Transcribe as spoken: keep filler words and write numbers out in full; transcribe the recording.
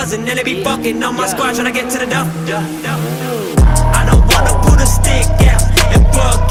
buzzing and they be fucking on my squad tryna get to the dump. I don't wanna put a stick out and bug